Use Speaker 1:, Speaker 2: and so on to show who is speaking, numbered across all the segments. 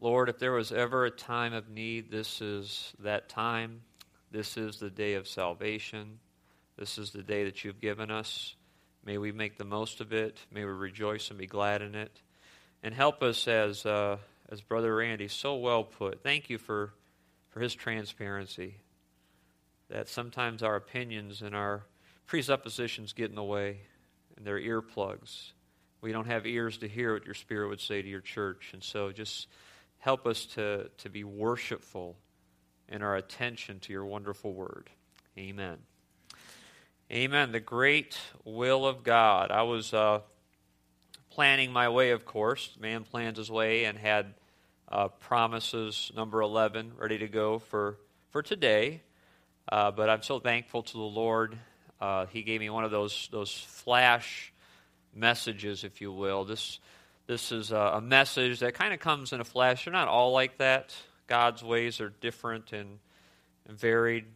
Speaker 1: Lord, if there was ever a time of need, this is that time. This is the day of salvation. This is the day that you've given us. May we make the most of it. May we rejoice and be glad in it. And help us as Brother Randy so well put. Thank you for his transparency. That sometimes our opinions and our presuppositions get in the way, and they're earplugs. We don't have ears to hear what your Spirit would say to your church. And so just help us to be worshipful in our attention to your wonderful word. Amen. Amen. The great will of God. I was planning my way, of course. Man plans his way, and had promises number 11 ready to go for today. But I'm so thankful to the Lord. He gave me one of those flash messages, if you will. This is a message that kind of comes in a flash. They're not all like that. God's ways are different and varied.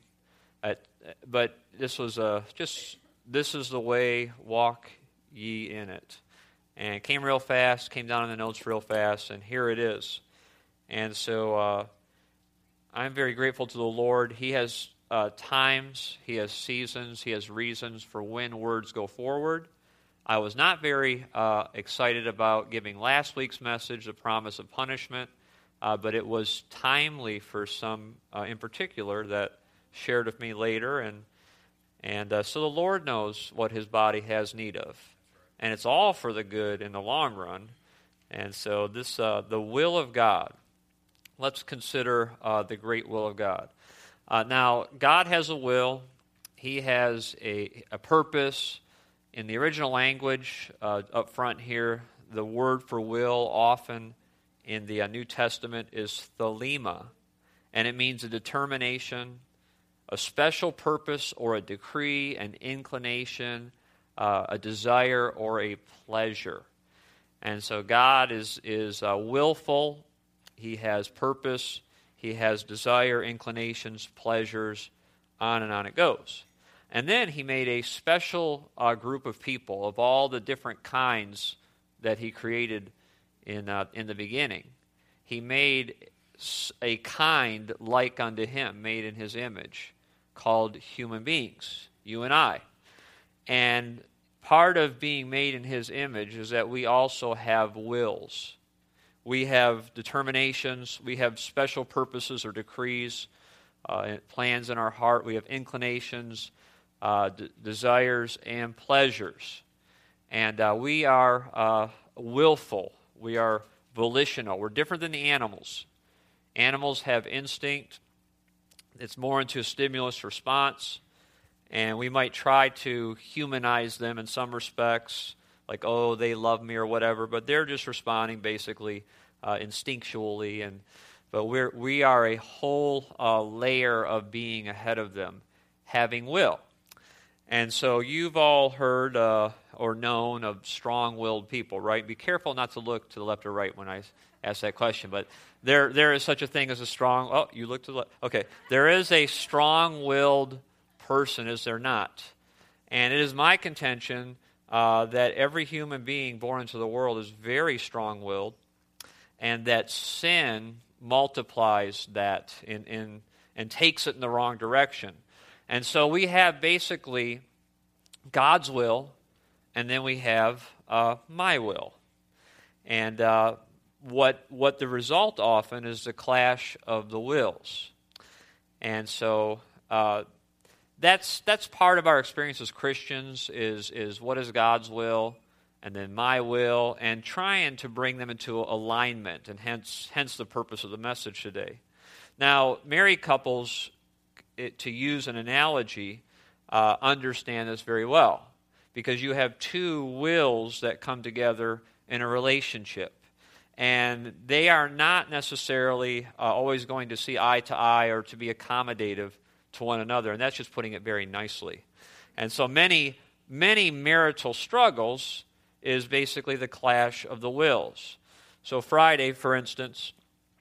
Speaker 1: But this was this is the way, walk ye in it. And it came real fast, came down in the notes real fast, and here it is. And so I'm very grateful to the Lord. He has times, He has seasons, He has reasons for when words go forward. I was not very excited about giving last week's message, the promise of punishment, but it was timely for some in particular that shared with me later, and so the Lord knows what His body has need of, and it's all for the good in the long run. And so this, the will of God. Let's consider the great will of God. Now, God has a will. He has a purpose. In the original language, up front here, the word for will often in the New Testament is thelema, and it means a determination, a special purpose or a decree, an inclination, a desire or a pleasure. And so God is willful. He has purpose. He has desire, inclinations, pleasures, on and on it goes. And then He made a special group of people of all the different kinds that He created in the beginning. He made a kind like unto Him, made in His image, called human beings, you and I. And part of being made in His image is that we also have wills. We have determinations. We have special purposes or decrees, plans in our heart. We have inclinations, desires, and pleasures. And we are willful. We are volitional. We're different than the animals. Animals have instinct. It's more into a stimulus response. And we might try to humanize them in some respects, like, oh, they love me or whatever, but they're just responding basically instinctually. But we are a whole layer of being ahead of them, having will. And so you've all heard or known of strong-willed people, right? Be careful not to look to the left or right when I ask that question, but there is such a thing as a strong, oh, you look to the left. Okay, there is a strong-willed person, is there not? And it is my contention that every human being born into the world is very strong-willed, and that sin multiplies that and takes it in the wrong direction. And so we have basically God's will, and then we have my will. And what the result often is the clash of the wills. And so that's part of our experience as Christians is what is God's will, and then my will, and trying to bring them into alignment, and hence the purpose of the message today. Now, married couples, to use an analogy, understand this very well, because you have two wills that come together in a relationship, and they are not necessarily always going to see eye to eye or to be accommodative to one another, and that's just putting it very nicely. And so many marital struggles is basically the clash of the wills. So Friday, for instance,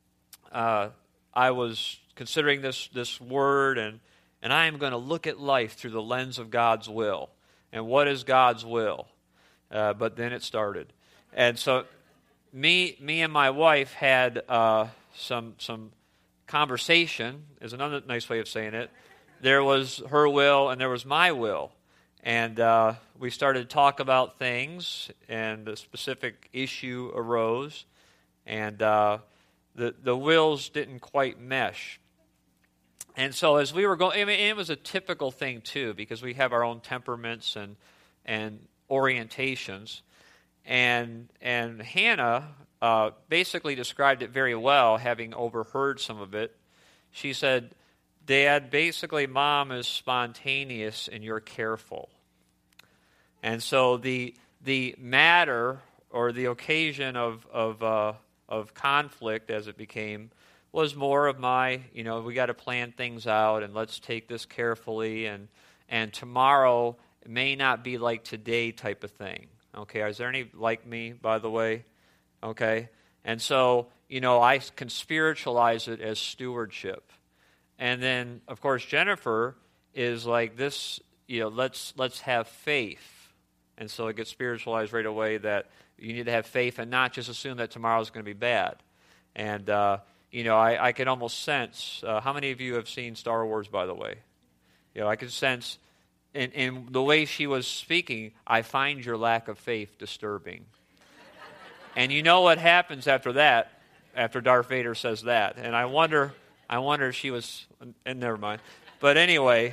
Speaker 1: I was considering this word, and I am going to look at life through the lens of God's will. And what is God's will? But then it started. And so me and my wife had some conversation, is another nice way of saying it. There was her will and there was my will. And we started to talk about things, and a specific issue arose, and the wills didn't quite mesh. And so as we were going, I mean, it was a typical thing too, because we have our own temperaments and orientations. And Hannah basically described it very well, having overheard some of it. She said, Dad, basically Mom is spontaneous and you're careful. And so the matter or the occasion of conflict, as it became, was more of my, we got to plan things out and let's take this carefully, and tomorrow may not be like today type of thing. Okay, is there any like me, by the way? Okay, and so, I can spiritualize it as stewardship. And then, of course, Jennifer is like this, let's have faith. And so it gets spiritualized right away that you need to have faith and not just assume that tomorrow's going to be bad. And, I can almost sense, how many of you have seen Star Wars, by the way? I can sense in the way she was speaking, I find your lack of faith disturbing. And you know what happens after that, after Darth Vader says that. And I wonder if she was, and never mind. But anyway,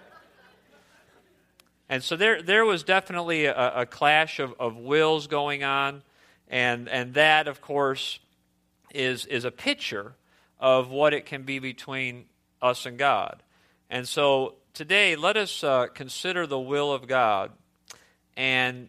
Speaker 1: and so there was definitely a clash of wills going on, and that, of course, is a picture of what it can be between us and God. And so today, let us consider the will of God and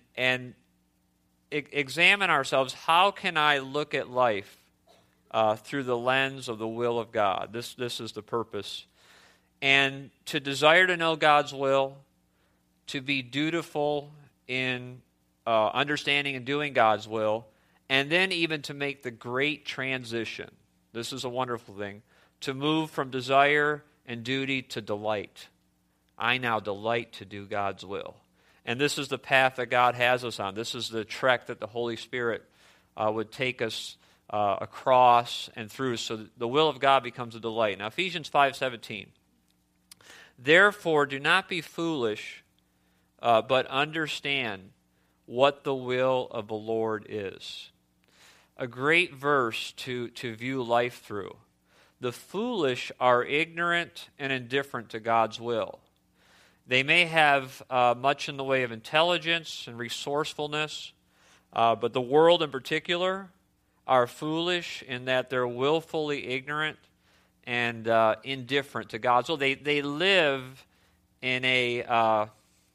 Speaker 1: examine ourselves. How can I look at life through the lens of the will of God? This is the purpose. And to desire to know God's will, to be dutiful in understanding and doing God's will, and then even to make the great transition. This is a wonderful thing. To move from desire and duty to delight. I now delight to do God's will. And this is the path that God has us on. This is the trek that the Holy Spirit would take us across and through, so the will of God becomes a delight. Now, Ephesians 5:17. Therefore, do not be foolish, but understand what the will of the Lord is. A great verse to view life through. The foolish are ignorant and indifferent to God's will. They may have much in the way of intelligence and resourcefulness, but the world in particular are foolish in that they're willfully ignorant and indifferent to God's will. They live in a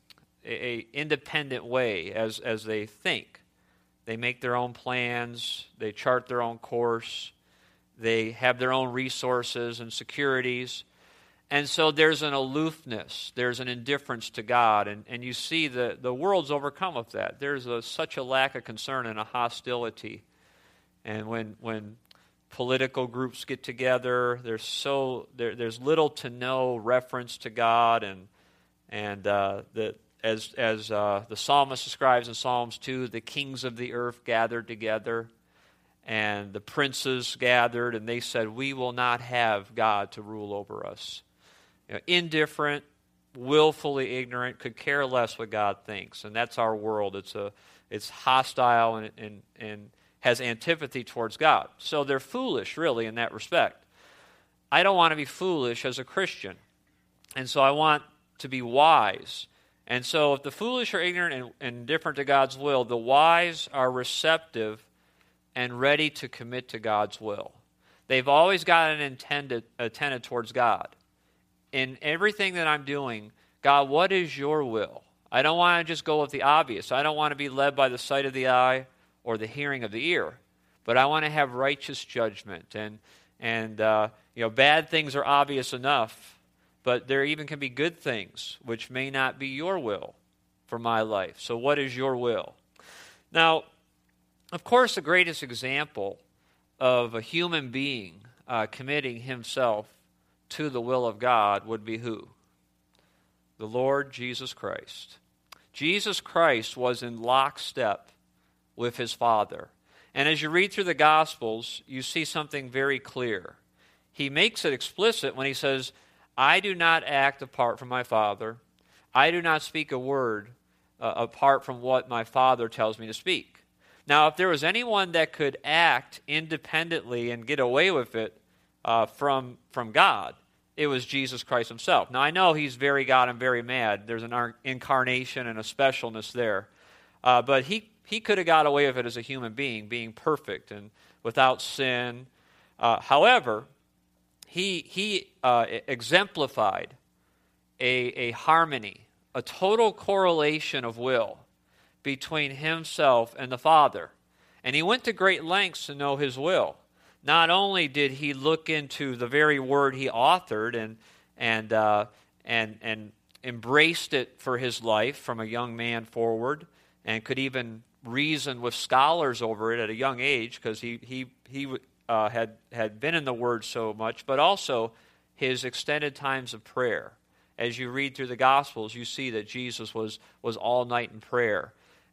Speaker 1: independent way as they think. They make their own plans. They chart their own course. They have their own resources and securities. And so there's an aloofness. There's an indifference to God. And you see the world's overcome with that. There's such a lack of concern and a hostility. And when political groups get together, there's little to no reference to God. And as the psalmist describes in Psalms 2, the kings of the earth gathered together, and the princes gathered, and they said, we will not have God to rule over us. Indifferent, willfully ignorant, could care less what God thinks, and that's our world. It's hostile and has antipathy towards God. So they're foolish, really, in that respect. I don't want to be foolish as a Christian, and so I want to be wise. And so if the foolish are ignorant and indifferent to God's will, the wise are receptive and ready to commit to God's will. They've always got an intended towards God. In everything that I'm doing, God, what is your will? I don't want to just go with the obvious. I don't want to be led by the sight of the eye or the hearing of the ear. But I want to have righteous judgment. And bad things are obvious enough. But there even can be good things which may not be your will for my life. So what is your will? Now, of course, the greatest example of a human being committing himself to the will of God would be who? The Lord Jesus Christ. Jesus Christ was in lockstep with his Father. And as you read through the Gospels, you see something very clear. He makes it explicit when he says, I do not act apart from my Father. I do not speak a word apart from what my Father tells me to speak. Now, if there was anyone that could act independently and get away with it from God, it was Jesus Christ himself. Now, I know he's very God and very mad. There's an incarnation and a specialness there. But he could have got away with it as a human being perfect and without sin. However, he exemplified a harmony, a total correlation of will between himself and the Father. And he went to great lengths to know his will. Not only did he look into the very word he authored and embraced it for his life from a young man forward, and could even reason with scholars over it at a young age because he had been in the Word so much, but also his extended times of prayer. As you read through the Gospels, you see that Jesus was all night in prayer.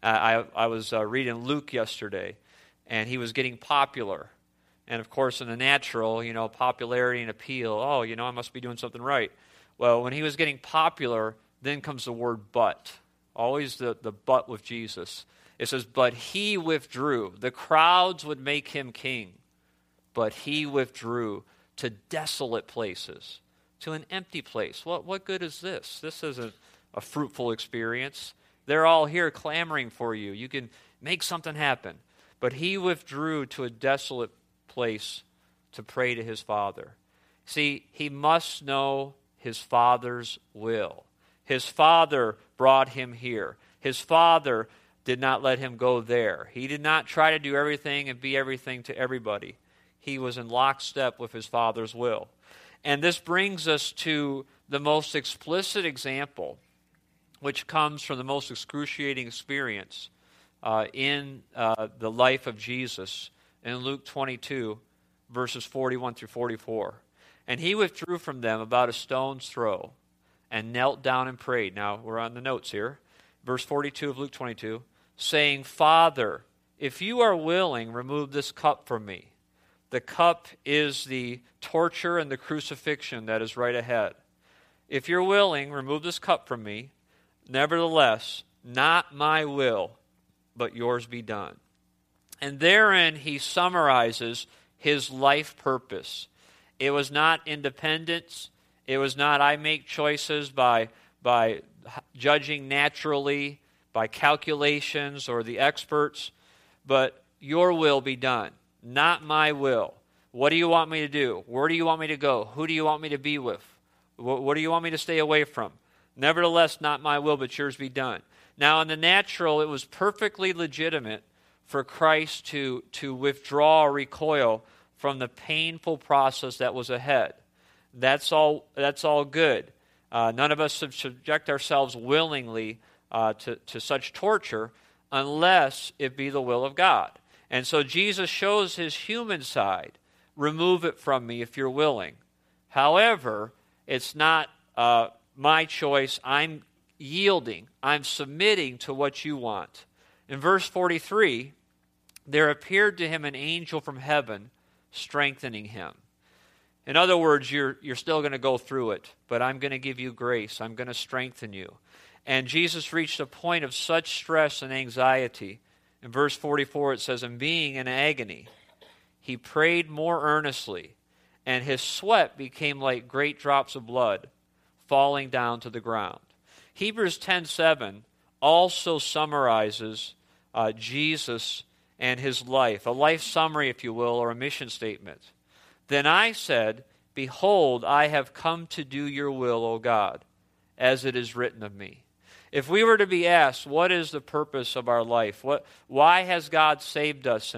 Speaker 1: I was reading Luke yesterday, and he was getting popular. And of course, in the natural, popularity and appeal, I must be doing something right. Well, when he was getting popular, then comes the word but. Always the but with Jesus. It says, but he withdrew. The crowds would make him king, but he withdrew to desolate places, to an empty place. What good is this? This isn't a fruitful experience. They're all here clamoring for you. You can make something happen. But he withdrew to a desolate place to pray to his Father. See, he must know his Father's will. His Father brought him here. His Father did not let him go there. He did not try to do everything and be everything to everybody. He was in lockstep with his Father's will. And this brings us to the most explicit example, which comes from the most excruciating experience in the life of Jesus in Luke 22, verses 41 through 44. And he withdrew from them about a stone's throw and knelt down and prayed. Now, we're on the notes here. Verse 42 of Luke 22, saying, Father, if you are willing, remove this cup from me. The cup is the torture and the crucifixion that is right ahead. If you're willing, remove this cup from me. Nevertheless, not my will, but yours be done. And therein he summarizes his life purpose. It was not independence. It was not I make choices by judging naturally, by calculations or the experts, but your will be done, not my will. What do you want me to do? Where do you want me to go? Who do you want me to be with? What do you want me to stay away from? Nevertheless, not my will, but yours be done. Now, in the natural, it was perfectly legitimate for Christ to withdraw or recoil from the painful process that was ahead. That's all good. None of us subject ourselves willingly to such torture unless it be the will of God. And so Jesus shows his human side. Remove it from me if you're willing. However, it's not my choice. I'm yielding. I'm submitting to what you want. In verse 43, there appeared to him an angel from heaven strengthening him. In other words, you're still going to go through it, but I'm going to give you grace. I'm going to strengthen you. And Jesus reached a point of such stress and anxiety. In verse 44, it says, and being in agony, he prayed more earnestly, and his sweat became like great drops of blood falling down to the ground. Hebrews 10:7 also summarizes Jesus and his life, a life summary, if you will, or a mission statement. Then I said, behold, I have come to do your will, O God, as it is written of me. If we were to be asked, what is the purpose of our life? Why has God saved us?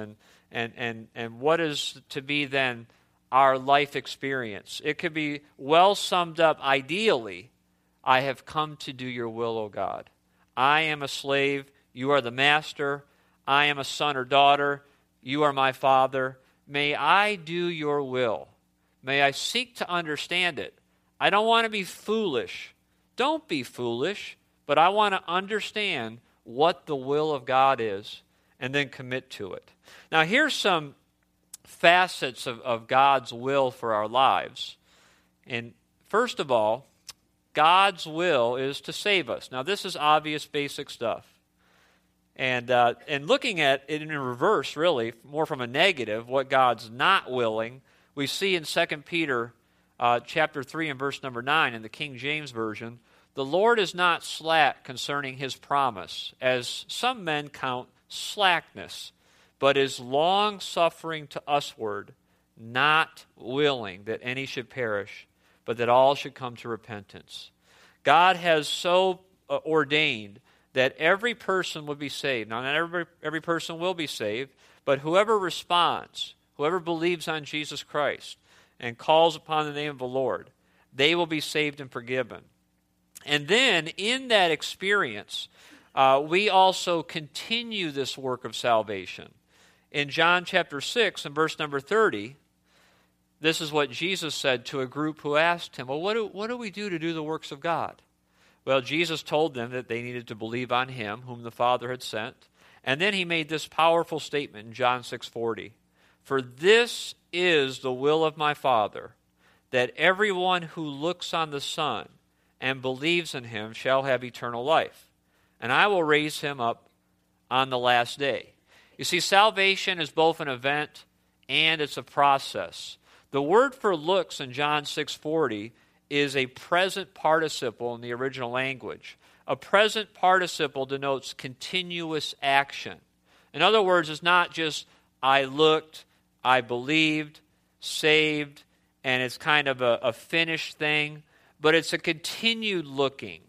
Speaker 1: And what is to be then our life experience? It could be well summed up ideally, I have come to do your will, O God. I am a slave, you are the master. I am a son or daughter, you are my father. May I do your will. May I seek to understand it. I don't want to be foolish. Don't be foolish, but I want to understand what the will of God is and then commit to it. Now, here's some facets of God's will for our lives. And first of all, God's will is to save us. Now, this is obvious, basic stuff. And looking at it in reverse, really, more from a negative, what God's not willing, we see in 2 Peter chapter 3 and verse number 9 in the King James Version, the Lord is not slack concerning his promise, as some men count slackness, but is long-suffering to usward, not willing that any should perish, but that all should come to repentance. God has so ordained that every person would be saved. Now, not every person will be saved, but whoever responds, whoever believes on Jesus Christ and calls upon the name of the Lord, they will be saved and forgiven. And then, in that experience, we also continue this work of salvation. In John chapter 6 and verse number 30, this is what Jesus said to a group who asked him, well, what do we do to do the works of God? Well, Jesus told them that they needed to believe on him whom the Father had sent. And then he made this powerful statement in John 6:40. For this is the will of my Father, that everyone who looks on the Son and believes in him shall have eternal life. And I will raise him up on the last day. You see, salvation is both an event and it's a process. The word for looks in John 6:40 is a present participle in the original language. A present participle denotes continuous action. In other words, it's not just I looked, I believed, saved, and it's kind of a finished thing, but it's a continued looking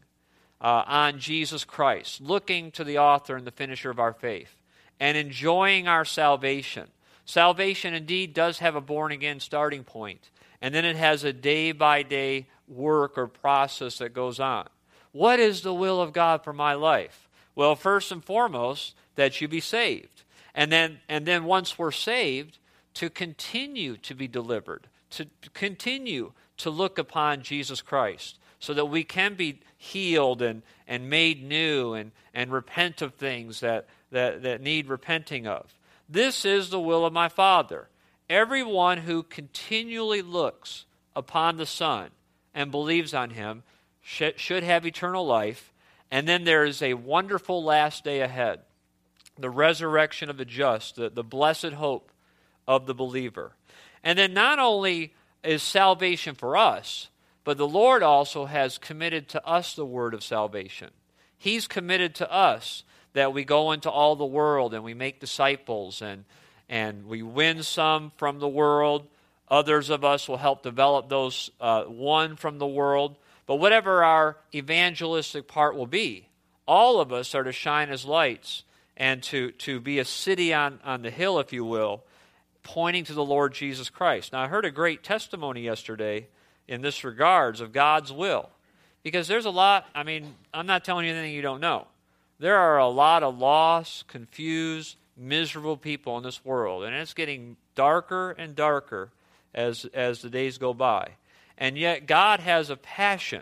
Speaker 1: on Jesus Christ, looking to the author and the finisher of our faith, and enjoying our salvation. Salvation indeed does have a born-again starting point, and then it has a day-by-day work or process that goes on. What is the will of God for my life? Well, first and foremost, that you be saved. And then once we're saved, to continue to be delivered, to continue to look upon Jesus Christ, so that we can be healed and made new and repent of things that need repenting of. This is the will of my Father. Everyone who continually looks upon the Son and believes on him should have eternal life. And then there is a wonderful last day ahead, the resurrection of the just, the blessed hope of the believer. And then not only is salvation for us, but the Lord also has committed to us the word of salvation. He's committed to us that we go into all the world and we make disciples and we win some from the world. Others of us will help develop those won from the world. But whatever our evangelistic part will be, all of us are to shine as lights and to be a city on the hill, if you will, pointing to the Lord Jesus Christ. Now, I heard a great testimony yesterday in this regards of God's will. Because there's a lot, I'm not telling you anything you don't know. There are a lot of lost, confused, miserable people in this world. And it's getting darker and darker as the days go by. And yet God has a passion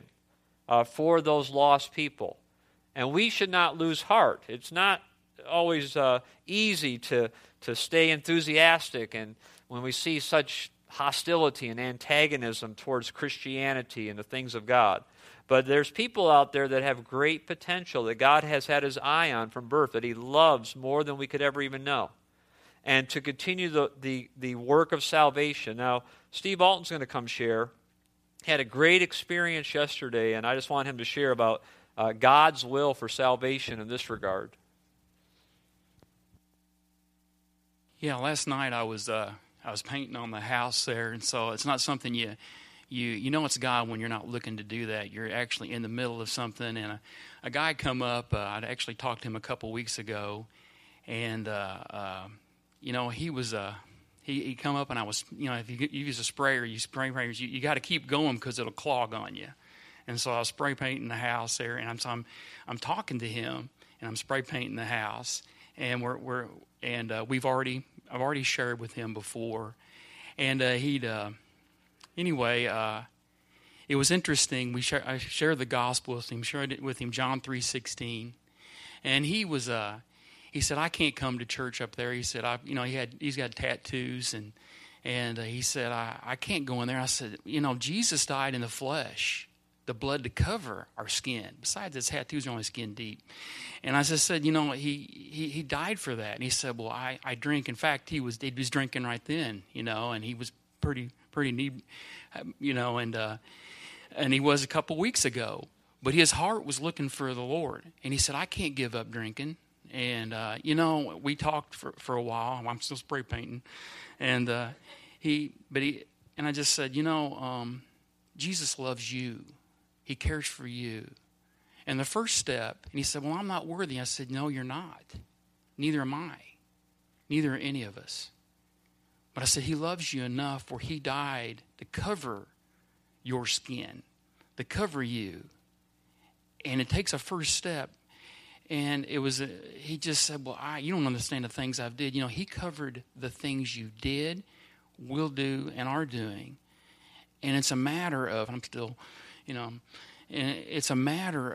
Speaker 1: for those lost people. And we should not lose heart. It's not always easy to stay enthusiastic and when we see such hostility and antagonism towards Christianity and the things of God. But there's people out there that have great potential that God has had his eye on from birth, that he loves more than we could ever even know. And to continue the work of salvation. Now, Steve Alton's going to come share. He had a great experience yesterday, and I just want him to share about God's will for salvation in this regard.
Speaker 2: Yeah, last night I was painting on the house there, and so it's not something you know it's God when you're not looking to do that. You're actually in the middle of something, and a guy come up. I'd actually talked to him a couple weeks ago, and he was he come up, and I was if you use a sprayer, you got to keep going because it'll clog on you. And so I was spray painting the house there, and I'm talking to him, and I'm spray painting the house, and I've already shared with him before, and it was interesting. I shared the gospel with him, shared it with him, John 3:16, and he was he said, I can't come to church up there. He said, he's got tattoos, and he said, I can't go in there. I said, Jesus died in the flesh, the blood to cover our skin. Besides, his tattoos are only skin deep. And I just said, he died for that. And he said, well, I drink. In fact, he was drinking right then, and he was pretty neat, and he was a couple weeks ago. But his heart was looking for the Lord. And he said, I can't give up drinking. And, we talked for a while. I'm still spray painting. And I just said, Jesus loves you. He cares for you. And the first step, and he said, well, I'm not worthy. I said, no, you're not. Neither am I. Neither are any of us. But I said, he loves you enough where he died to cover your skin, to cover you. And it takes a first step. And he just said, well, you don't understand the things I've did. He covered the things you did, will do, and are doing. And it's a matter of, I'm still, and it's a matter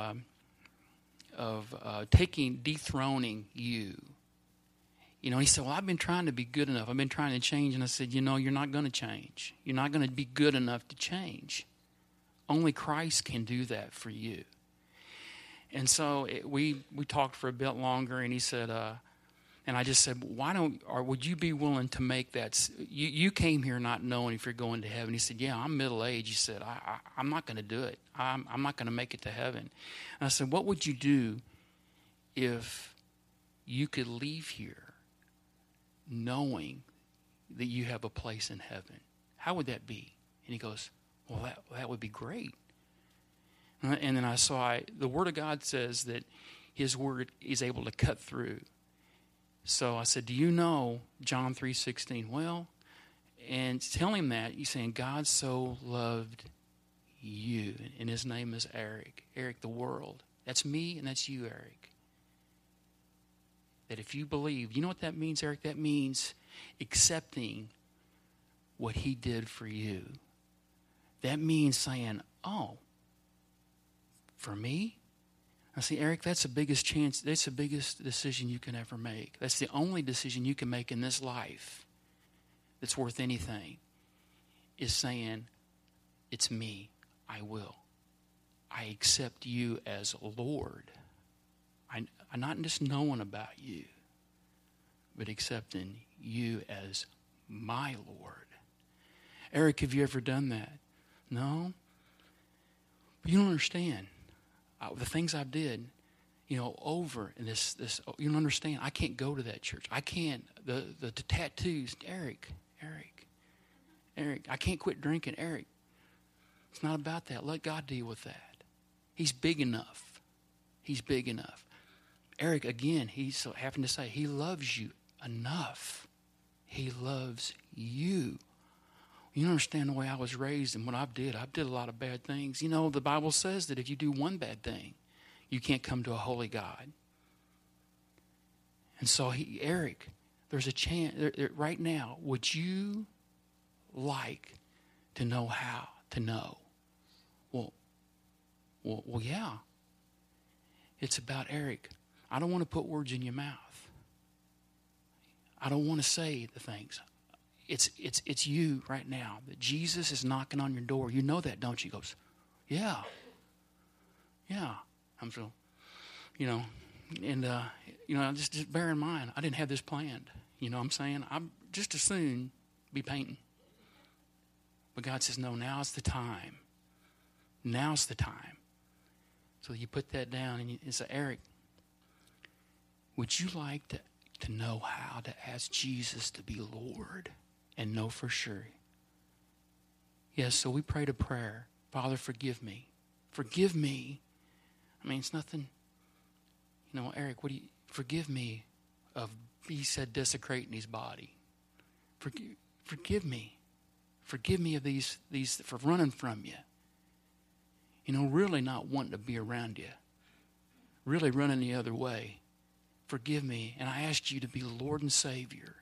Speaker 2: of dethroning you. He said, well, I've been trying to be good enough. I've been trying to change. And I said, you're not going to change. You're not going to be good enough to change. Only Christ can do that for you. And so we talked for a bit longer, and he said, and I just said, would you be willing to make that? You came here not knowing if you're going to heaven. He said, yeah, I'm middle-aged. He said, I'm not going to do it. I'm not going to make it to heaven. And I said, what would you do if you could leave here knowing that you have a place in heaven? How would that be? And he goes, well, that would be great. And then the Word of God says that His Word is able to cut through. So I said, do you know John 3:16? Well, and tell him that. He's saying, God so loved you. And his name is Eric. Eric, the world. That's me and that's you, Eric. That if you believe, you know what that means, Eric? That means accepting what He did for you. That means saying, oh, for me? I say, Eric, that's the biggest chance, that's the biggest decision you can ever make. That's the only decision you can make in this life that's worth anything, is saying, it's me, I will. I accept you as Lord. I'm not just knowing about you, but accepting you as my Lord. Eric, have you ever done that? No? But you don't understand. The things I did, over in this, you don't understand. I can't go to that church. I can't, the tattoos, Eric, I can't quit drinking, Eric. It's not about that. Let God deal with that. He's big enough. He's big enough. Eric, again, he's so having to say, He loves you enough. He loves you. You don't understand the way I was raised and what I did. I did a lot of bad things. The Bible says that if you do one bad thing, you can't come to a holy God. And so, Eric, there's a chance right now. Would you like to know how to know? Well, yeah. It's about, Eric, I don't want to put words in your mouth. I don't want to say the things. It's you right now. That Jesus is knocking on your door. You know that, don't you? He goes, yeah. I'm so, just bear in mind, I didn't have this planned. You know what I'm saying? I'm just as soon be painting. But God says, no, now's the time. Now's the time. So you put that down and you say, Eric, would you like to know how to ask Jesus to be Lord? And know for sure. Yes, so we prayed a prayer. Father, forgive me. Forgive me. I mean, it's nothing. Eric, forgive me of, he said, desecrating his body. Forgive me. Forgive me of these for running from you. Really not wanting to be around you. Really running the other way. Forgive me. And I asked you to be Lord and Savior.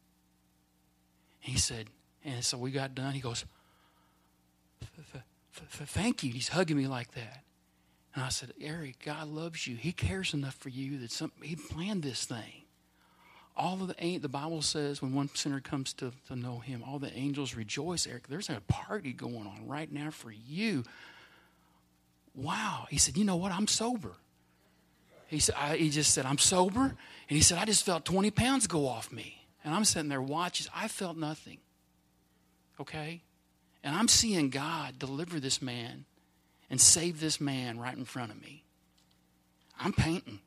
Speaker 2: He said, and so we got done. He goes, thank you. He's hugging me like that. And I said, Eric, God loves you. He cares enough for you that He planned this thing. All of the Bible says when one sinner comes to know Him, all the angels rejoice. Eric, there's a party going on right now for you. Wow. He said, you know what? I'm sober. He just said, I'm sober. And he said, I just felt 20 pounds go off me. And I'm sitting there watching. I felt nothing. Okay? And I'm seeing God deliver this man and save this man right in front of me. I'm painting.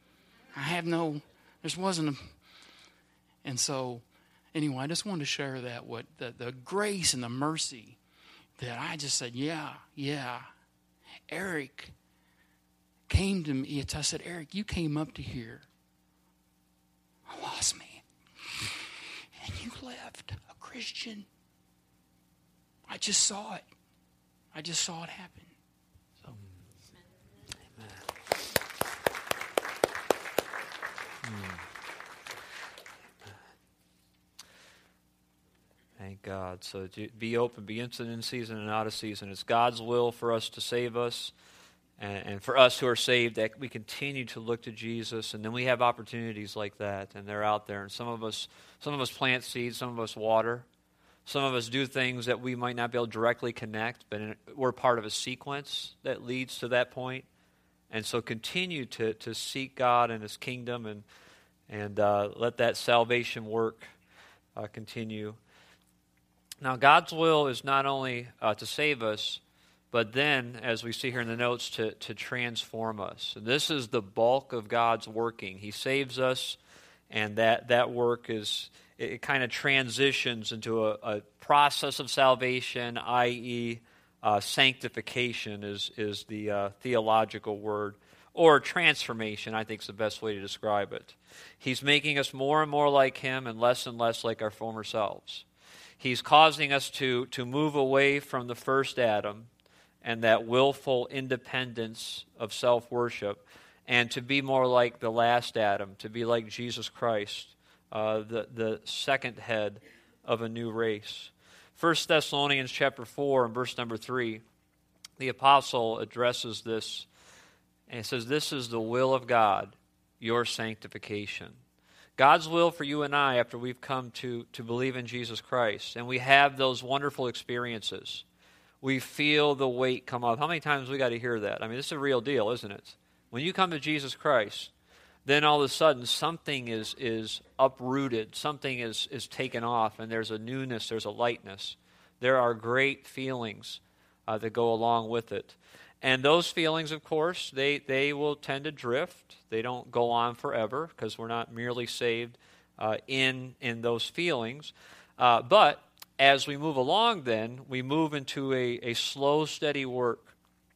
Speaker 2: And so, anyway, I just wanted to share that, the grace and the mercy that I just said, yeah. Eric came to me. I said, Eric, you came up to here. I lost me. And you left a Christian. I just saw it. I just saw it happen. So.
Speaker 1: Amen. Thank God. So be open, be instant in season and out of season. It's God's will for us to save us. And for us who are saved, that we continue to look to Jesus, and then we have opportunities like that, and they're out there. And some of us plant seeds, some of us water, some of us do things that we might not be able to directly connect, but we're part of a sequence that leads to that point. And so continue to seek God and His kingdom, and let that salvation work continue. Now, God's will is not only to save us, but then, as we see here in the notes, to transform us. And this is the bulk of God's working. He saves us, and that work it kind of transitions into a process of salvation, i.e., sanctification is the theological word, or transformation, I think is the best way to describe it. He's making us more and more like Him and less like our former selves. He's causing us to move away from the first Adam and that willful independence of self-worship, and to be more like the last Adam, to be like Jesus Christ, the second head of a new race. 1 Thessalonians chapter 4 and verse number 3, the apostle addresses this, and it says, this is the will of God, your sanctification. God's will for you and I after we've come to believe in Jesus Christ, and we have those wonderful experiences. We feel the weight come off. How many times we got to hear that? I mean, this is a real deal, isn't it? When you come to Jesus Christ, then all of a sudden something is uprooted, something is taken off, and there's a newness, there's a lightness. There are great feelings that go along with it. And those feelings, of course, they will tend to drift. They don't go on forever because we're not merely saved in those feelings. But as we move along then, we move into a slow, steady work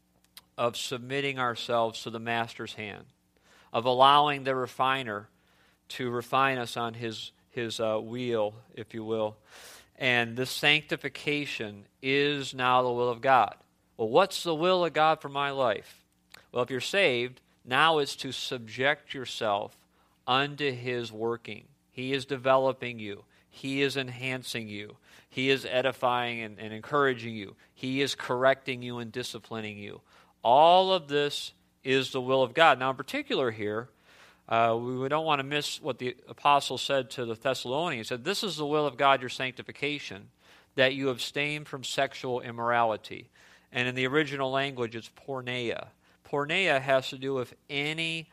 Speaker 1: of submitting ourselves to the Master's hand, of allowing the refiner to refine us on his wheel, if you will. And this sanctification is now the will of God. Well, what's the will of God for my life? Well, if you're saved, now it's to subject yourself unto His working. He is developing you. He is enhancing you. He is edifying and encouraging you. He is correcting you and disciplining you. All of this is the will of God. Now, in particular here, we don't want to miss what the apostle said to the Thessalonians. He said, this is the will of God, your sanctification, that you abstain from sexual immorality. And in the original language, it's porneia. Porneia has to do with any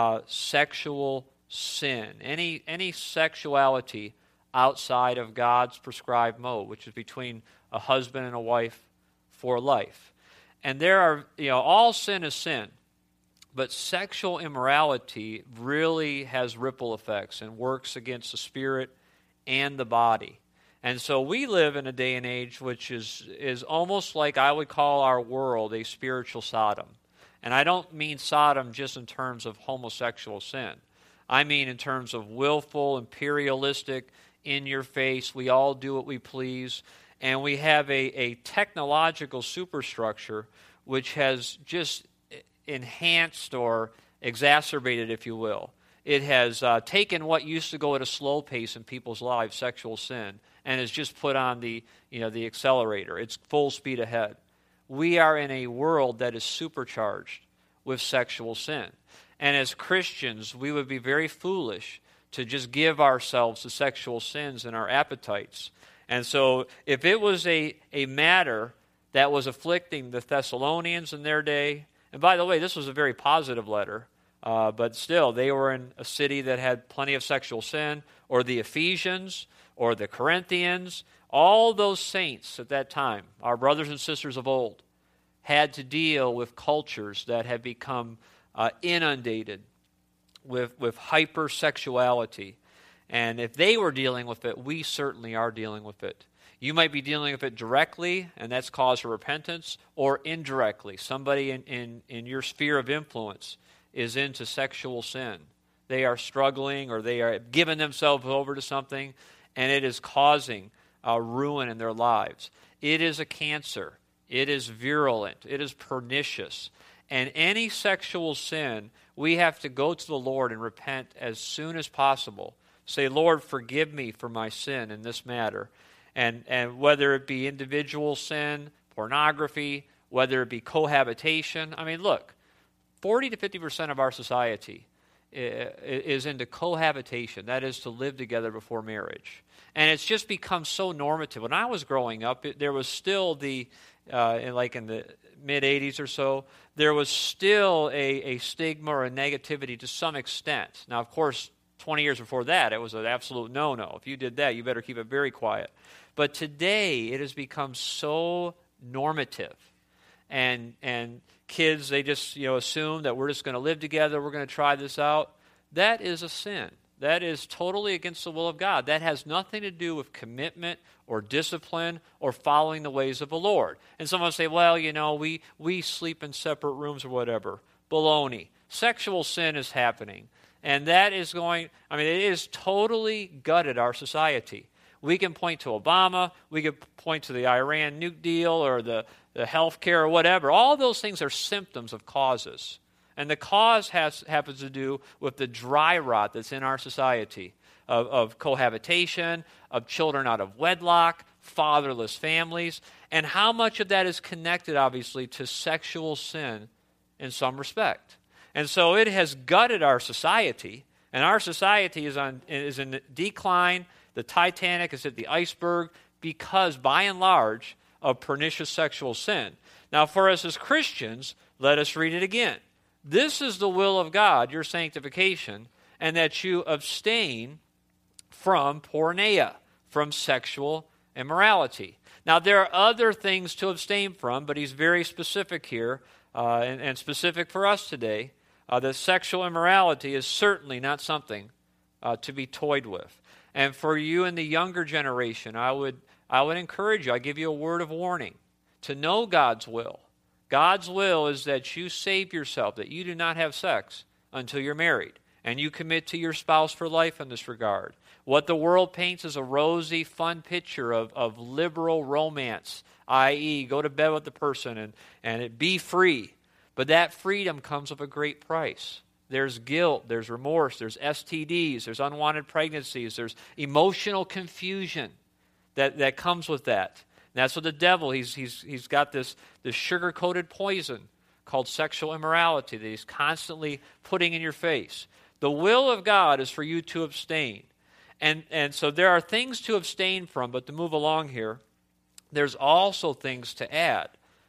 Speaker 1: sexual sin, any sexuality outside of God's prescribed mode, which is between a husband and a wife for life. And there are, all sin is sin, but sexual immorality really has ripple effects and works against the spirit and the body. And so we live in a day and age which is almost like I would call our world a spiritual Sodom. And I don't mean Sodom just in terms of homosexual sin. I mean in terms of willful, imperialistic, in your face, we all do what we please, and we have a technological superstructure which has just enhanced or exacerbated, if you will. It has taken what used to go at a slow pace in people's lives, sexual sin, and has just put on the accelerator. It's full speed ahead. We are in a world that is supercharged with sexual sin. And as Christians, we would be very foolish to just give ourselves to sexual sins and our appetites. And so if it was a matter that was afflicting the Thessalonians in their day, and by the way, this was a very positive letter, but still, they were in a city that had plenty of sexual sin, or the Ephesians, or the Corinthians, all those saints at that time, our brothers and sisters of old, had to deal with cultures that had become inundated with hypersexuality. And if they were dealing with it, we certainly are dealing with it. You might be dealing with it directly, and that's cause for repentance, or indirectly. Somebody in your sphere of influence is into sexual sin. They are struggling, or they are giving themselves over to something, and it is causing ruin in their lives. It is a cancer. It is virulent. It is pernicious. And any sexual sin, we have to go to the Lord and repent as soon as possible. Say, Lord, forgive me for my sin in this matter. And whether it be individual sin, pornography, whether it be cohabitation. I mean, look, 40 to 50% of our society is into cohabitation. That is to live together before marriage. And it's just become so normative. When I was growing up, there was still in the mid-'80s or so, there was still a stigma or a negativity to some extent. Now, of course, 20 years before that, it was an absolute no-no. If you did that, you better keep it very quiet. But today, it has become so normative. And kids, they just assume that we're just going to live together, we're going to try this out. That is a sin. That is totally against the will of God. That has nothing to do with commitment or discipline or following the ways of the Lord. And someone will say, well, we sleep in separate rooms or whatever. Baloney. Sexual sin is happening. And that is it is totally gutted our society. We can point to Obama, we can point to the Iran nuke deal or the health care or whatever. All those things are symptoms of causes. And the cause happens to do with the dry rot that's in our society of cohabitation, of children out of wedlock, fatherless families, and how much of that is connected, obviously, to sexual sin in some respect. And so it has gutted our society, and our society is in decline. The Titanic is at the iceberg because, by and large, of pernicious sexual sin. Now, for us as Christians, let us read it again. This is the will of God, your sanctification, and that you abstain from porneia, from sexual immorality. Now, there are other things to abstain from, but he's very specific here, and specific for us today, that sexual immorality is certainly not something to be toyed with. And for you in the younger generation, I would encourage you, I give you a word of warning, to know God's will. God's will is that you save yourself, that you do not have sex until you're married, and you commit to your spouse for life in this regard. What the world paints as a rosy, fun picture of liberal romance, i.e., go to bed with the person and be free. But that freedom comes with a great price. There's guilt, there's remorse, there's STDs, there's unwanted pregnancies, there's emotional confusion that comes with that. And that's what the devil, he's got this sugar-coated poison called sexual immorality that he's constantly putting in your face. The will of God is for you to abstain. And so there are things to abstain from, but to move along here, there's also things to add.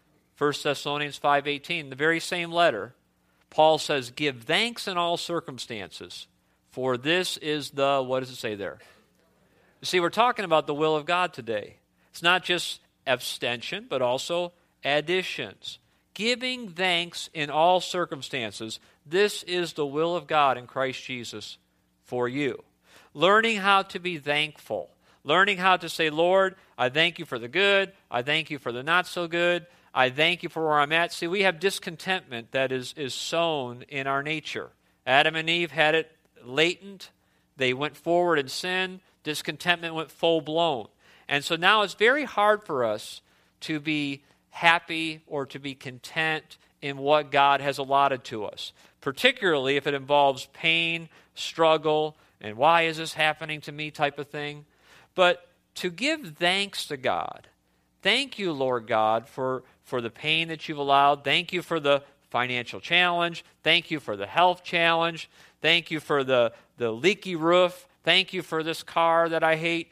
Speaker 1: 1 Thessalonians 5:18, the very same letter, Paul says, give thanks in all circumstances, for this is what does it say there? You see, we're talking about the will of God today. It's not just abstention, but also additions. Giving thanks in all circumstances, this is the will of God in Christ Jesus for you. Learning how to be thankful. Learning how to say, Lord, I thank you for the good. I thank you for the not so good. I thank you for where I'm at. See, we have discontentment that is sown in our nature. Adam and Eve had it latent. They went forward in sin. Discontentment went full-blown. And so now it's very hard for us to be happy or to be content in what God has allotted to us, particularly if it involves pain, struggle, and why is this happening to me type of thing. But to give thanks to God, thank you, Lord God, for the pain that you've allowed. Thank you for the financial challenge. Thank you for the health challenge. Thank you for the leaky roof. Thank you for this car that I hate.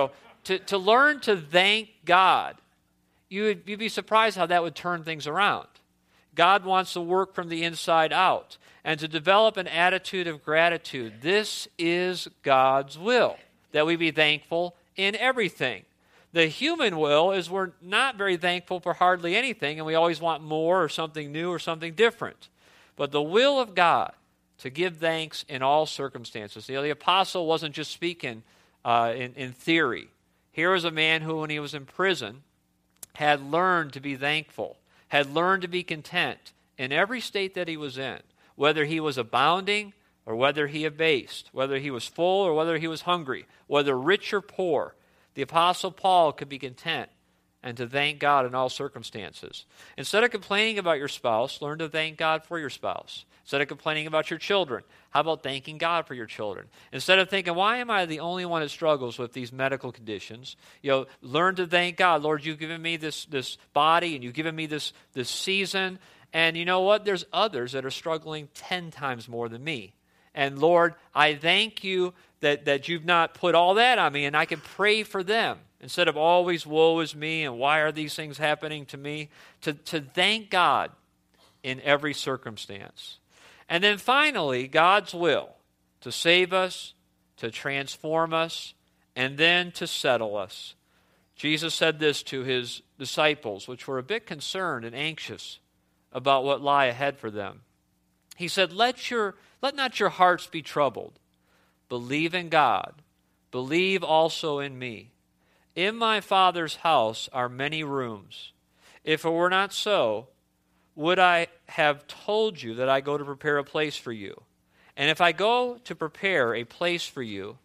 Speaker 1: To learn to thank God, you'd be surprised how that would turn things around. God wants to work from the inside out and to develop an attitude of gratitude. This is God's will, that we be thankful in everything. The human will is we're not very thankful for hardly anything, and we always want more or something new or something different. But the will of God, to give thanks in all circumstances. The apostle wasn't just speaking in theory. Here was a man who, when he was in prison, had learned to be thankful, had learned to be content in every state that he was in, whether he was abounding or whether he abased, whether he was full or whether he was hungry, whether rich or poor. The Apostle Paul could be content and to thank God in all circumstances. Instead of complaining about your spouse, learn to thank God for your spouse. Instead of complaining about your children, how about thanking God for your children? Instead of thinking, why am I the only one that struggles with these medical conditions? Learn to thank God. Lord, you've given me this body, and you've given me this season. And you know what? There's others that are struggling 10 times more than me. And Lord, I thank you that you've not put all that on me, and I can pray for them. Instead of always, woe is me, and why are these things happening to me? To thank God in every circumstance. And then finally, God's will to save us, to transform us, and then to settle us. Jesus said this to his disciples, which were a bit concerned and anxious about what lie ahead for them. He said, let not your hearts be troubled. Believe in God. Believe also in me. In my Father's house are many rooms. If it were not so, would I have told you that I go to prepare a place for you? And if I go to prepare a place for you,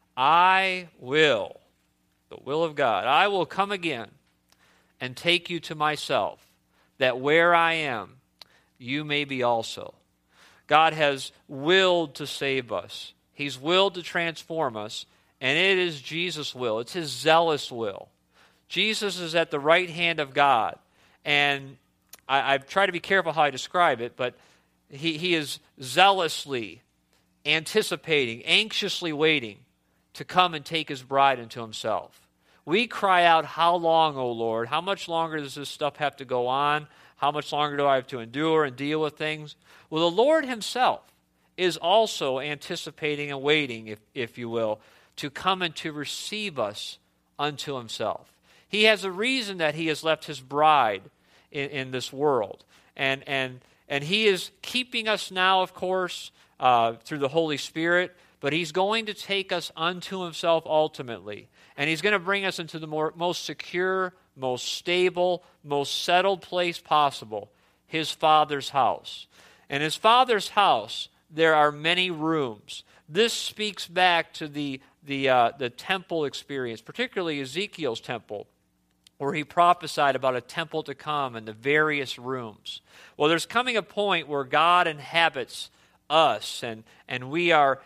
Speaker 1: I will, the will of God, I will come again and take you to myself, that where I am, you may be also. God has willed to save us. He's willed to transform us, and it is Jesus' will. It's his zealous will. Jesus is at the right hand of God, and I've tried to be careful how I describe it, but he is zealously anticipating, anxiously waiting to come and take his bride into himself. We cry out, how long, O Lord? How much longer does this stuff have to go on? How much longer do I have to endure and deal with things? Well, the Lord himself is also anticipating and waiting, if you will, to come and to receive us unto himself. He has a reason that he has left his bride in this world. And he is keeping us now, of course, through the Holy Spirit, but he's going to take us unto himself ultimately. And he's going to bring us into the most secure, most stable, most settled place possible, his Father's house. And his Father's house, there are many rooms. This speaks back to the temple experience, particularly Ezekiel's temple, where he prophesied about a temple to come and the various rooms. Well, there's coming a point where God inhabits us, and we are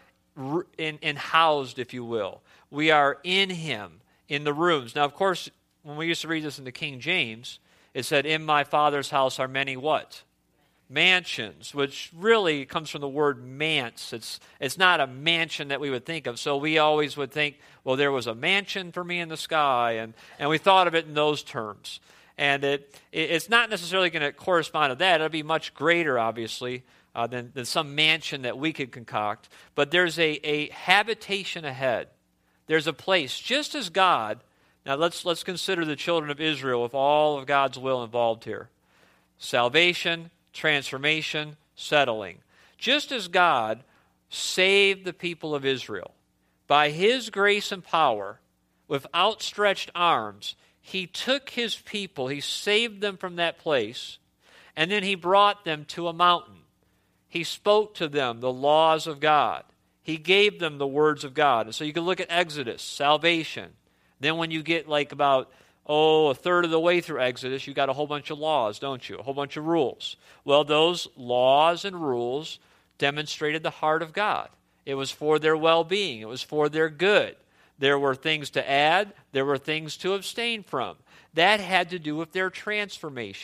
Speaker 1: housed, if you will. We are in him, in the rooms. Now, of course, when we used to read this in the King James, it said, in my Father's house are many what? Mansions, which really comes from the word manse. It's not a mansion that we would think of. So we always would think, well, there was a mansion for me in the sky, and we thought of it in those terms. And it's not necessarily going to correspond to that. It'll be much greater, obviously, than some mansion that we could concoct. But there's a habitation ahead. There's a place, just as God. Now let's consider the children of Israel with all of God's will involved here. Salvation, transformation, settling. Just as God saved the people of Israel by his grace and power with outstretched arms, he took his people, he saved them from that place, and then he brought them to a mountain. He spoke to them the laws of God. He gave them the words of God. And so you can look at Exodus, salvation. Then when you get like about a third of the way through Exodus, you got a whole bunch of laws, don't you? A whole bunch of rules. Well, those laws and rules demonstrated the heart of God. It was for their well-being. It was for their good. There were things to add. There were things to abstain from. That had to do with their transformation.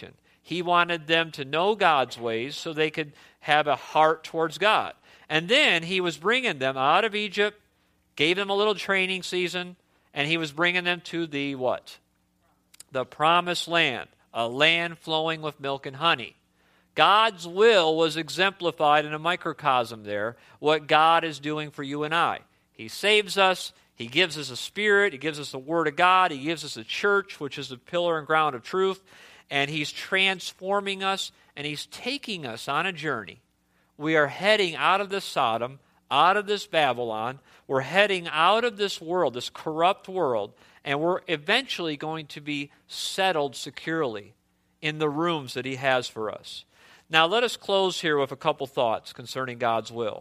Speaker 1: He wanted them to know God's ways so they could have a heart towards God. And then he was bringing them out of Egypt, gave them a little training season, and he was bringing them to the what? The promised land, a land flowing with milk and honey. God's will was exemplified in a microcosm there, what God is doing for you and I. He saves us. He gives us a spirit. He gives us the Word of God. He gives us a church, which is the pillar and ground of truth. And he's transforming us, and he's taking us on a journey. We are heading out of this Sodom, out of this Babylon. We're heading out of this world, this corrupt world, and we're eventually going to be settled securely in the rooms that he has for us. Now, let us close here with a couple thoughts concerning God's will.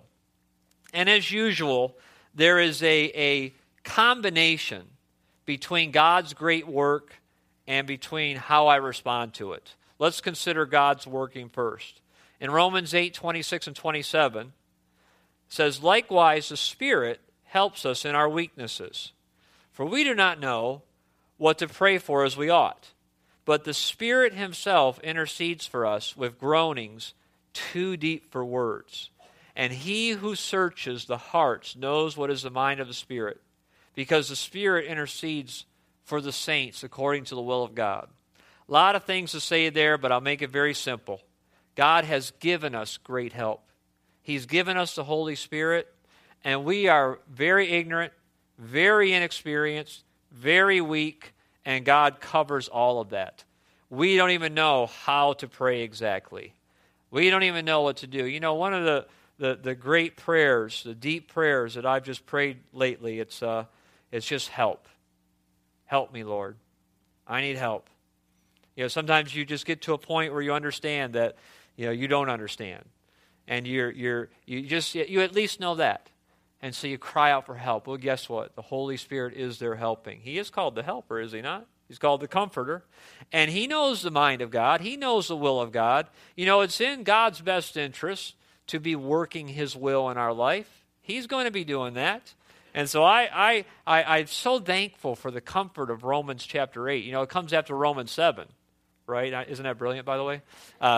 Speaker 1: And as usual, there is a combination between God's great work and between how I respond to it. Let's consider God's working first. In Romans 8:26 and 27, it says, "Likewise, the Spirit helps us in our weaknesses. For we do not know what to pray for as we ought. But the Spirit himself intercedes for us with groanings too deep for words. And he who searches the hearts knows what is the mind of the Spirit, because the Spirit intercedes for the saints according to the will of God." A lot of things to say there, but I'll make it very simple. God has given us great help. He's given us the Holy Spirit, and we are very ignorant, very inexperienced, very weak, and God covers all of that. We don't even know how to pray exactly. We don't even know what to do. You know, one of the great prayers, the deep prayers that I've just prayed lately, it's just help. Help me, Lord. I need help. You know, sometimes you just get to a point where you understand that, you know, you don't understand. And you at least know that. And so you cry out for help. Well, guess what? The Holy Spirit is there helping. He is called the helper, is he not? He's called the comforter. And he knows the mind of God. He knows the will of God. You know, it's in God's best interest to be working his will in our life. He's going to be doing that. And so I'm so thankful for the comfort of Romans chapter 8. You know, it comes after Romans 7, right? Isn't that brilliant, by the way?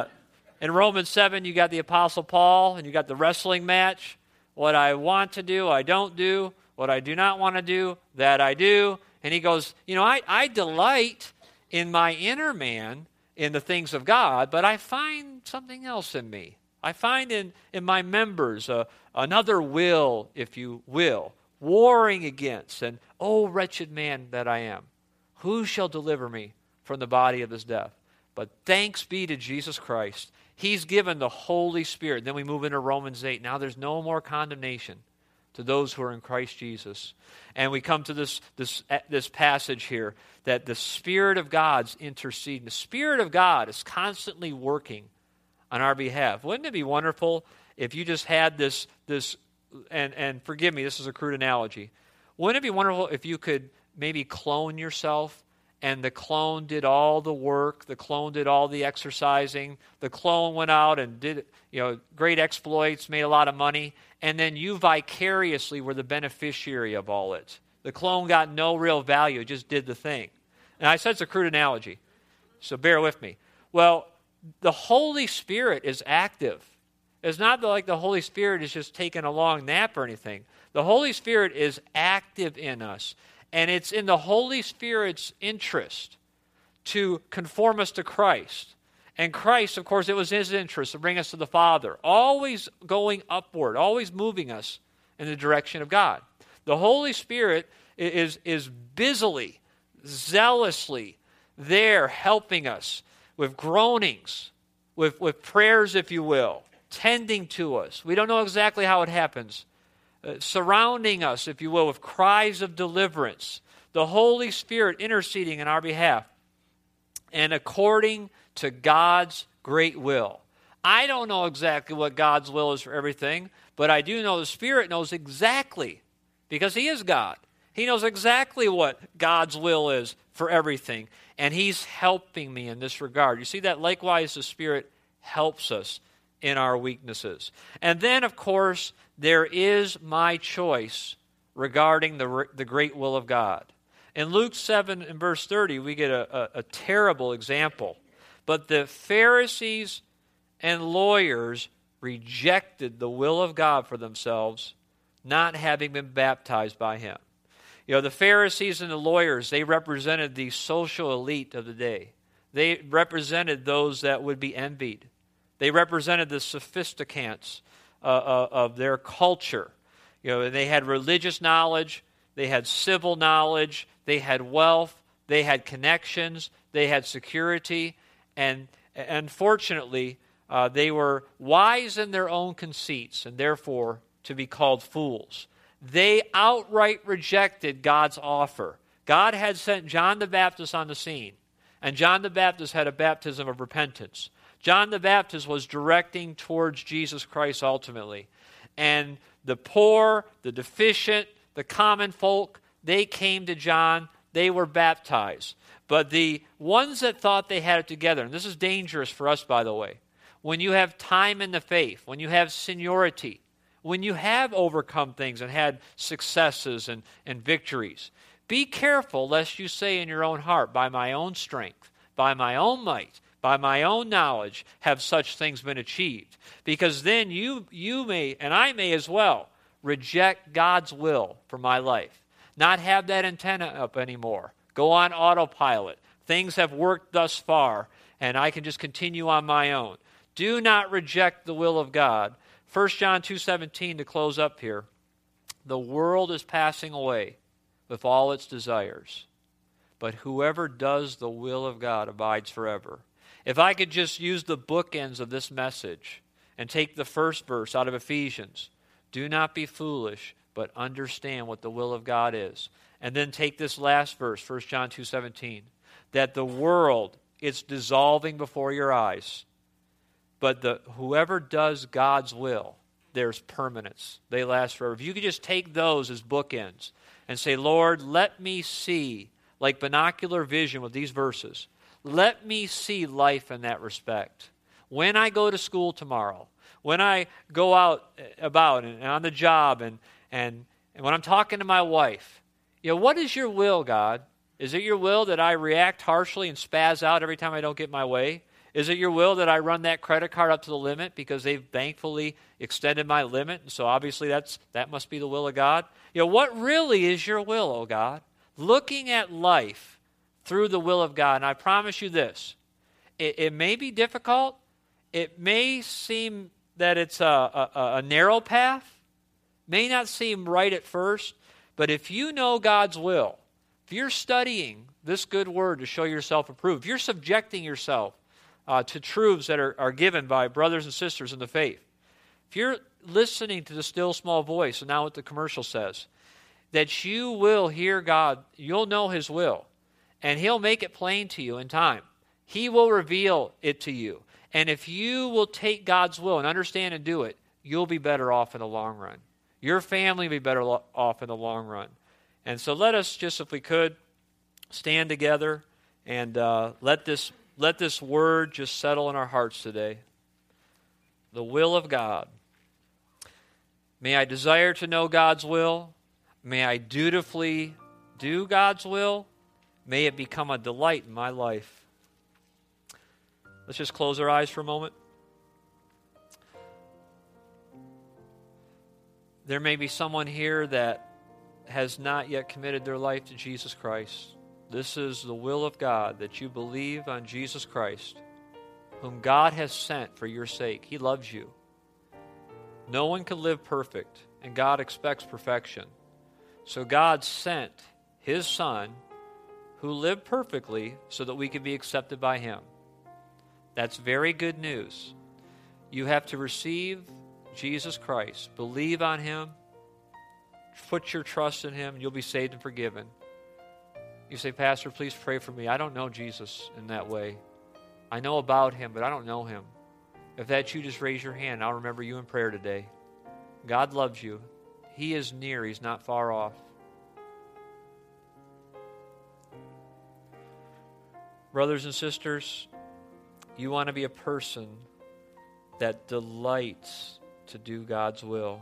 Speaker 1: In Romans 7, you got the Apostle Paul, and you got the wrestling match. What I want to do, I don't do. What I do not want to do, that I do. And he goes, you know, I delight in my inner man, in the things of God, but I find something else in me. I find in my members another will, if you will, warring against. And, oh, wretched man that I am, who shall deliver me from the body of this death? But thanks be to Jesus Christ. He's given the Holy Spirit. Then we move into Romans 8. Now there's no more condemnation to those who are in Christ Jesus. And we come to this passage here that the Spirit of God's interceding. The Spirit of God is constantly working on our behalf. Wouldn't it be wonderful if you just had this and forgive me, this is a crude analogy. Wouldn't it be wonderful if you could maybe clone yourself, and the clone did all the work, the clone did all the exercising, the clone went out and did, you know, great exploits, made a lot of money, and then you vicariously were the beneficiary of all it. The clone got no real value, just did the thing. And I said it's a crude analogy, so bear with me. Well, the Holy Spirit is active. It's not like the Holy Spirit is just taking a long nap or anything. The Holy Spirit is active in us. And it's in the Holy Spirit's interest to conform us to Christ. And Christ, of course, it was his interest to bring us to the Father, always going upward, always moving us in the direction of God. The Holy Spirit is busily, zealously there helping us with groanings, with prayers, if you will, tending to us. We don't know exactly how it happens. Surrounding us, if you will, with cries of deliverance. The Holy Spirit interceding in our behalf. And according to God's great will. I don't know exactly what God's will is for everything, but I do know the Spirit knows exactly, because he is God. He knows exactly what God's will is for everything, and he's helping me in this regard. You see that? Likewise, the Spirit helps us in our weaknesses. And then, of course, there is my choice regarding the great will of God. In Luke 7 and verse 30, we get a terrible example. But the Pharisees and lawyers rejected the will of God for themselves, not having been baptized by him. You know, the Pharisees and the lawyers, they represented the social elite of the day. They represented those that would be envied. They represented the sophisticants of their culture. You know, they had religious knowledge, they had civil knowledge, they had wealth, they had connections, they had security, and unfortunately, they were wise in their own conceits, and therefore to be called fools. They outright rejected God's offer. God had sent John the Baptist on the scene, and John the Baptist had a baptism of repentance. John the Baptist was directing towards Jesus Christ ultimately. And the poor, the deficient, the common folk, they came to John. They were baptized. But the ones that thought they had it together, and this is dangerous for us, by the way, when you have time in the faith, when you have seniority, when you have overcome things and had successes and victories, be careful lest you say in your own heart, by my own strength, by my own might, by my own knowledge, have such things been achieved. Because then you may, and I may as well, reject God's will for my life. Not have that antenna up anymore. Go on autopilot. Things have worked thus far, and I can just continue on my own. Do not reject the will of God. 1 John 2:17 to close up here. The world is passing away with all its desires, but whoever does the will of God abides forever. If I could just use the bookends of this message and take the first verse out of Ephesians, do not be foolish, but understand what the will of God is. And then take this last verse, 1 John 2:17, that the world, it's dissolving before your eyes. But whoever does God's will, there's permanence. They last forever. If you could just take those as bookends and say, Lord, let me see, like binocular vision with these verses, let me see life in that respect. When I go to school tomorrow, when I go out about and on the job and when I'm talking to my wife, you know, what is your will, God? Is it your will that I react harshly and spaz out every time I don't get my way? Is it your will that I run that credit card up to the limit because they've thankfully extended my limit? And so obviously that must be the will of God. You know, what really is your will, oh God? Looking at life through the will of God. And I promise you this, it may be difficult. It may seem that it's a narrow path. May not seem right at first. But if you know God's will, if you're studying this good word to show yourself approved, if you're subjecting yourself to truths that are given by brothers and sisters in the faith, if you're listening to the still small voice, and now what the commercial says, that you will hear God, you'll know His will, and He'll make it plain to you in time. He will reveal it to you. And if you will take God's will and understand and do it, you'll be better off in the long run. Your family will be better off in the long run. And so let us just, if we could, stand together and let this word just settle in our hearts today. The will of God. May I desire to know God's will. May I dutifully do God's will. May it become a delight in my life. Let's just close our eyes for a moment. There may be someone here that has not yet committed their life to Jesus Christ. This is the will of God, that you believe on Jesus Christ, whom God has sent for your sake. He loves you. No one can live perfect, and God expects perfection. So God sent His Son, who lived perfectly, so that we could be accepted by Him. That's very good news. You have to receive Jesus Christ. Believe on Him. Put your trust in Him, and you'll be saved and forgiven. You say, Pastor, please pray for me. I don't know Jesus in that way. I know about Him, but I don't know Him. If that's you, just raise your hand. I'll remember you in prayer today. God loves you. He is near. He's not far off. Brothers and sisters, you want to be a person that delights to do God's will.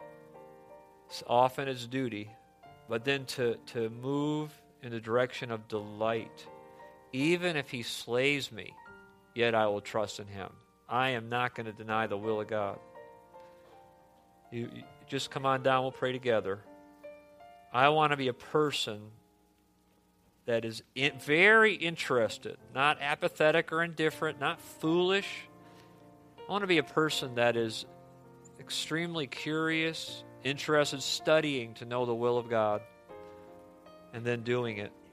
Speaker 1: Often it's duty, but then to move in the direction of delight. Even if He slays me, yet I will trust in him. I am not going to deny the will of God. You just come on down, we'll pray together. I want to be a person that is very interested, not apathetic or indifferent, not foolish. I want to be a person that is extremely curious, interested, studying to know the will of God, and then doing it.